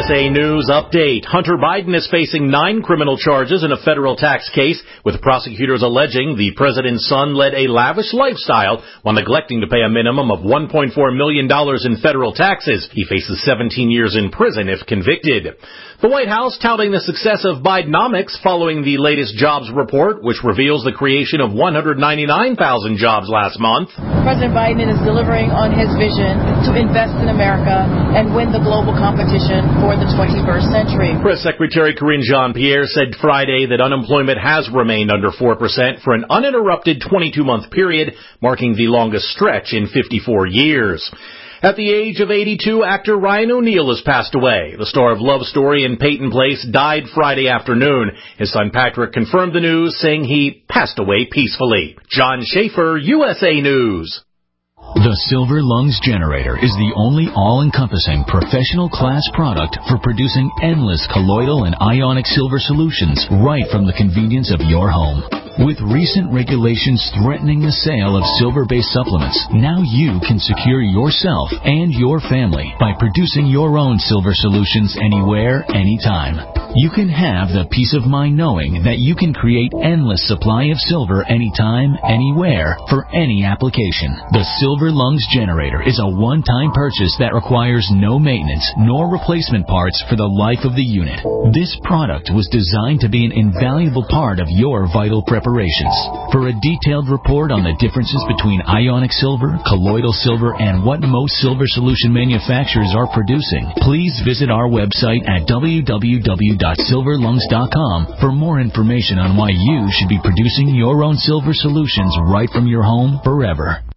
USA News update. Hunter Biden is facing 9 criminal charges in a federal tax case, with prosecutors alleging the president's son led a lavish lifestyle while neglecting to pay a minimum of $1.4 million in federal taxes. He faces 17 years in prison if convicted. The White House touting the success of Bidenomics following the latest jobs report, which reveals the creation of 199,000 jobs last month. President Biden is delivering on his vision to invest in America and win the global competition for the 21st century. Press Secretary Karine Jean-Pierre said Friday that unemployment has remained under 4% for an uninterrupted 22-month period, marking the longest stretch in 54 years. At the age of 82, actor Ryan O'Neal has passed away. The star of Love Story and Peyton Place died Friday afternoon. His son Patrick confirmed the news, saying he passed away peacefully. John Schaefer, USA News. The Silver Lungs Generator is the only all-encompassing professional-class product for producing endless colloidal and ionic silver solutions right from the convenience of your home. With recent regulations threatening the sale of silver-based supplements, now you can secure yourself and your family by producing your own silver solutions anywhere, anytime. You can have the peace of mind knowing that you can create endless supply of silver anytime, anywhere, for any application. The Silver Lungs Generator is a one-time purchase that requires no maintenance nor replacement parts for the life of the unit. This product was designed to be an invaluable part of your vital preparations. For a detailed report on the differences between ionic silver, colloidal silver, and what most silver solution manufacturers are producing, please visit our website at www.silverlungs.com for more information on why you should be producing your own silver solutions right from your home forever.